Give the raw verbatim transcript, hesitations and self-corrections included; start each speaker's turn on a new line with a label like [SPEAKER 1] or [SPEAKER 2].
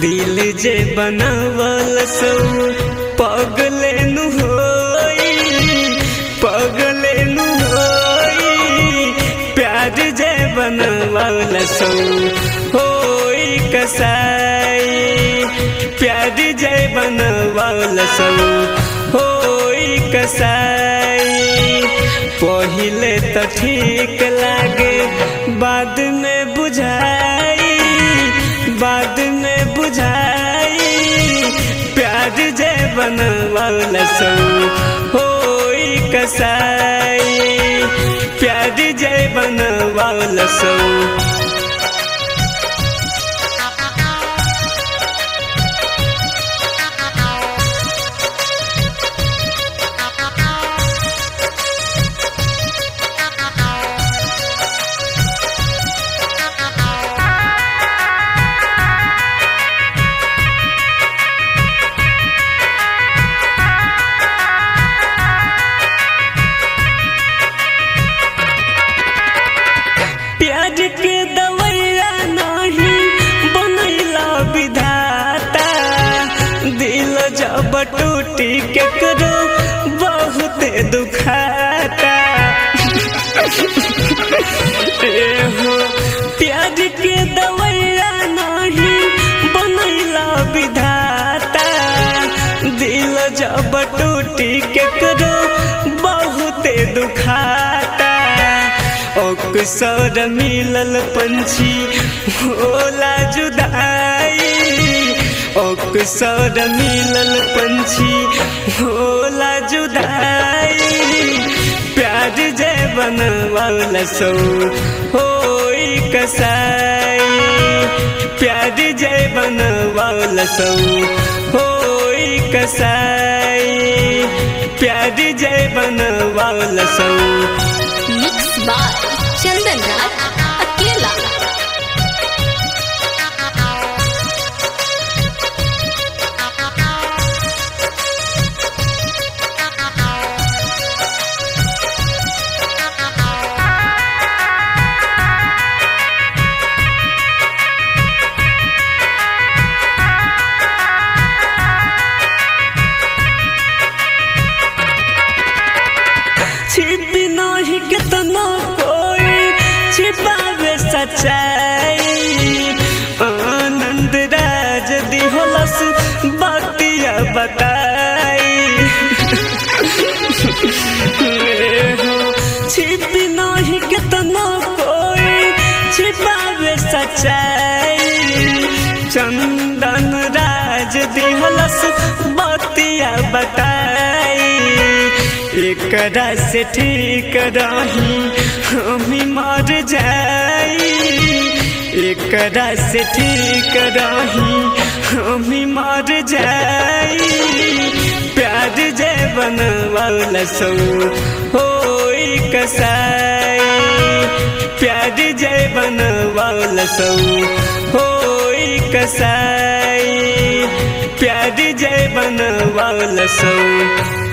[SPEAKER 1] दिल जे बनावल सो पगले नु होई पगले नु होई प्यार जे बनावल सो होई कसाई प्यार जे बनावल सो होई कसाई पहिले तो ठीक लागे बाद में बुझाई बाद में बुझाई प्यार जे बनवाल सो होई कसाई प्यार जे बनवाल सो प्यार के दवैया नहीं बनैला विधाता दिल जब टूटी के करो बहुत दुखाता हो प्यार के दवैया नहीं बनैला विधाता दिल जब टूटी के करो बहुत दुखाता अक्सर मिलल पंछी होला जुदाई अक्सर मिलल पंछी होला जुदाई प्यार जे बनवाल सो होई कसाई प्यार जे बनवाल सो होई कसाई प्यार जे बनवाल सो
[SPEAKER 2] चंदन राज अकेला।
[SPEAKER 1] छिपी नहीं कितना छिपावे सच्चाई आनंद राज दिहलस बतिया बताई छिपी नहीं कितना कोई छिपावे सच्चाई चंदन राज दिहलस बतिया बताई एकरा से ठीक रही हमी मर जाई एकरा से ठीक रही हमी मर जाई प्यार जे बनवाल सो होई कसाई प्यार जे बनवाल सो होई कसाई प्यार जे बनवाल सो।